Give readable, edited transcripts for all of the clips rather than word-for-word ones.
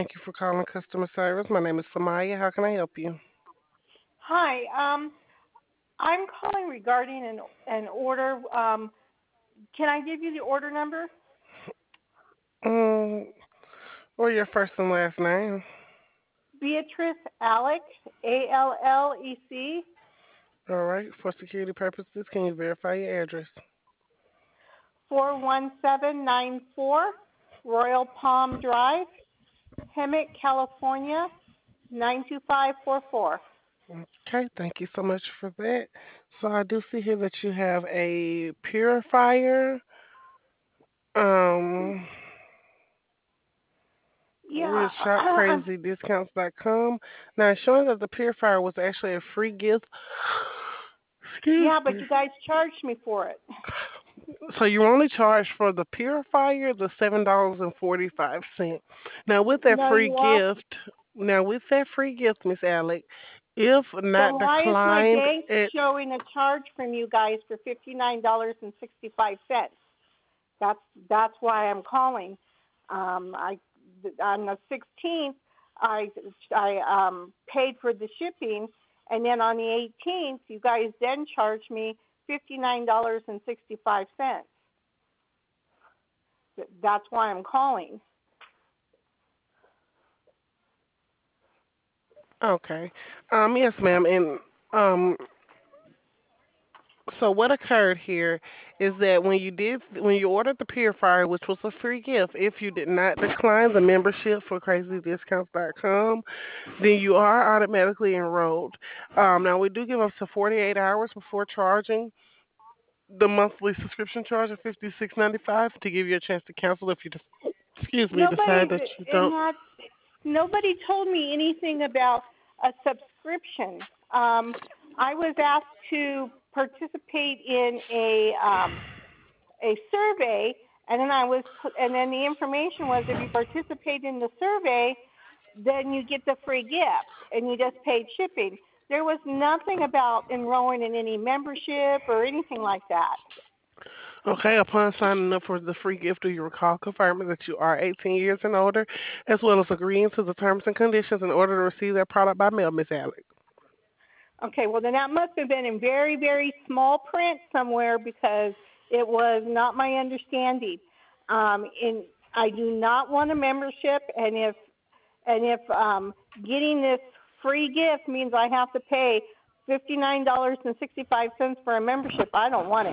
Thank you for calling customer service. My name is Samaya. How can I help you? Hi, I'm calling regarding an order. Can I give you the order number? Um, or your first and last name. Beatrice Alec, Allec, All right. For security purposes, can you verify your address? 41794 Royal Palm Drive, Hemet, California 92544. Okay. Thank you so much for that. So I do see here that you have a purifier. Um, Yeah, with shopcrazydiscounts.com. Now, it's showing that the purifier was actually a free gift. Excuse yeah, but me. you guys charged me for it. So you only charge for the purifier the $7.45. Now with that No, free you all. gift, Miss Alec, if Then not why is my declined bank at showing a charge from you guys for $59.65? That's that's why I'm calling. I on the 16th, I paid for the shipping, and then on the 18th, you guys then charged me $59.65. That's why I'm calling. okay, yes, ma'am, and um, so what occurred here is that when you ordered the purifier, which was a free gift, if you did not decline the membership for crazydiscounts.com, then you are automatically enrolled. Now we do give up to 48 hours before charging the monthly subscription charge of $56.95 to give you a chance to cancel if you decide Nobody that you in don't. that. Nobody told me anything about a subscription. I was asked to participate in a survey, and then and then the information was if you participate in the survey, then you get the free gift, and you just paid shipping. There was nothing about enrolling in any membership or anything like that. Okay, upon signing up for the free gift, do you recall confirming that you are 18 years and older, as well as agreeing to the terms and conditions in order to receive that product by mail, Miss Alex? Okay, well then that must have been in very, very small print somewhere because it was not my understanding. In I do not want a membership, and if getting this free gift means I have to pay $59.65 for a membership, I don't want it.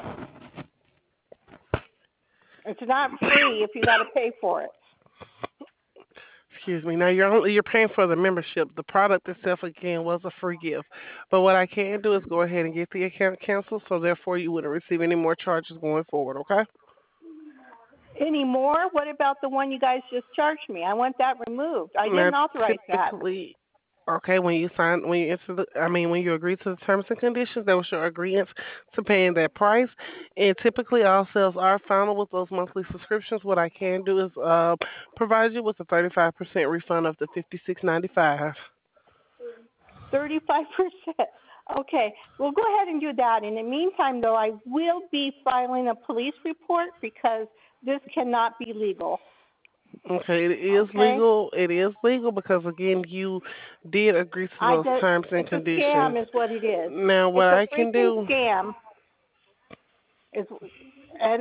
It's not free if you got to pay for it. Excuse me. Now you're paying for the membership. The product itself again was a free gift. But what I can do is go ahead and get the account canceled, so therefore you wouldn't receive any more charges going forward. Okay? Any more? What about the one you guys just charged me? I want that removed. I Now didn't authorize that. typically, okay, when you agree to the terms and conditions, that was your agreement to paying that price. And typically, all sales are final with those monthly subscriptions. What I can do is provide you with a 35% refund of the 56.95. 35%. Okay, well, go ahead and do that. In the meantime, though, I will be filing a police report because this cannot be legal. Okay, it is Okay? legal. It is legal because again, you did agree to those terms and It's a conditions. scam, is what it is. Now, what It's a I can freaking do, scam. Is and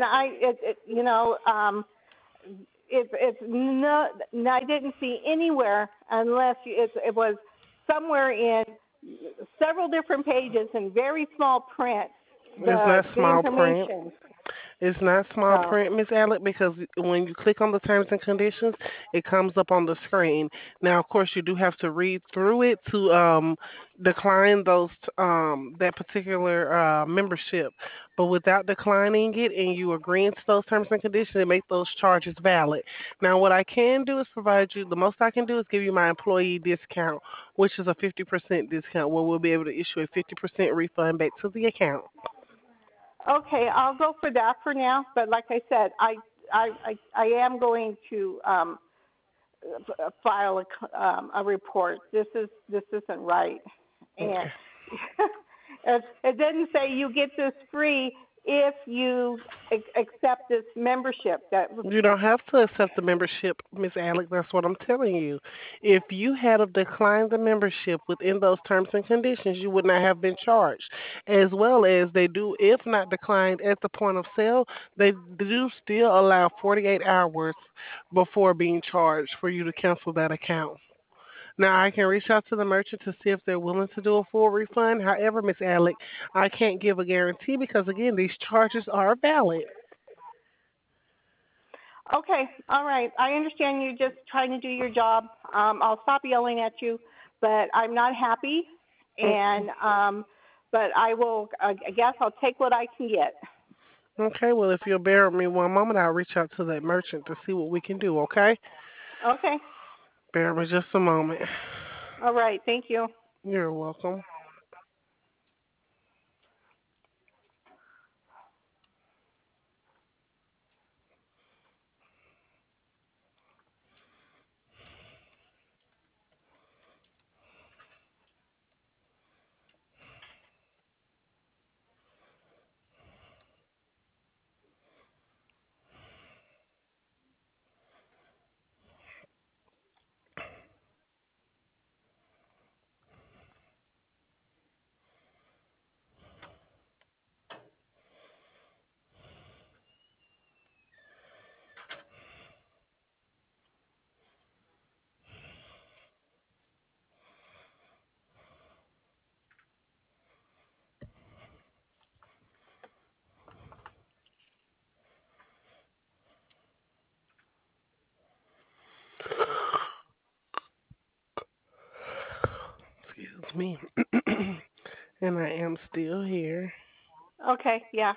it's no, I didn't see anywhere unless it was somewhere in several different pages in very small print it's not the small print. information. It's not small So print, Miss Alec, because when you click on the terms and conditions, it comes up on the screen. Now, of course, you do have to read through it to decline that particular membership. But without declining it and you agreeing to those terms and conditions, it makes those charges valid. Now, what I can do is provide you the most I can do is give you my employee discount, which is a 50% discount, where we'll be able to issue a 50% refund back to the account. okay, I'll go for that for now. But like I said, I am going to file a report. This isn't right, and Okay. it didn't say you get this free if you accept this membership. That You don't have to accept the membership, Miss Alex. That's what I'm telling you. If you had have declined the membership within those terms and conditions, you would not have been charged. As well as they do, if not declined at the point of sale, they do still allow 48 hours before being charged for you to cancel that account. Now I can reach out to the merchant to see if they're willing to do a full refund. However, Miss Alex, I can't give a guarantee because again, these charges are valid. okay, all right. I understand you're just trying to do your job. I'll stop yelling at you, but I'm not happy, and but I will. I guess I'll take what I can get. Okay, well, if you'll bear with me one moment, I'll reach out to that merchant to see what we can do, okay? Okay. Bear with me just a moment. All right. Thank you. You're welcome. Excuse me. And I am still here. Okay. Yeah.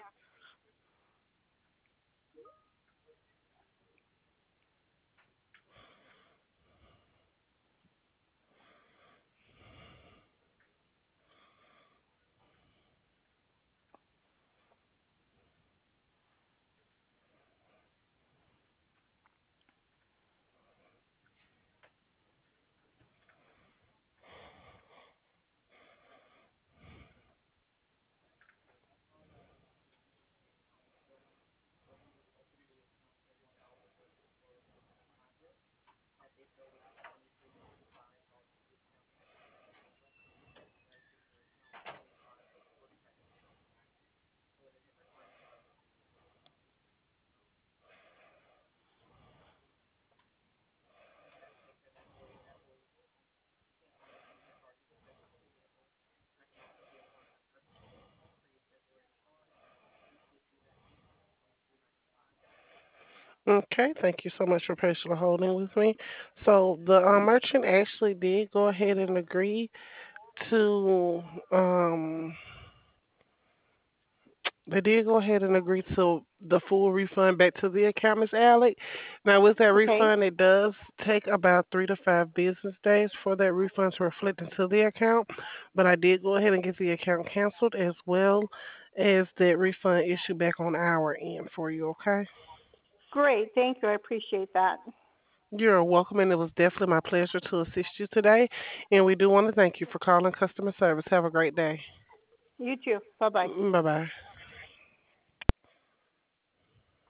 Okay, thank you so much for patiently holding with me. So the merchant actually did go ahead and agree to um they did go ahead and agree to the full refund back to the account, Miss Alex. Now, with that Okay. refund, it does take about 3 to 5 business days for that refund to reflect into the account. But I did go ahead and get the account canceled as well as that refund issued back on our end for you, okay? Great. Thank you. I appreciate that. You're welcome, and it was definitely my pleasure to assist you today. And we do want to thank you for calling customer service. Have a great day. You too. Bye bye. Bye bye.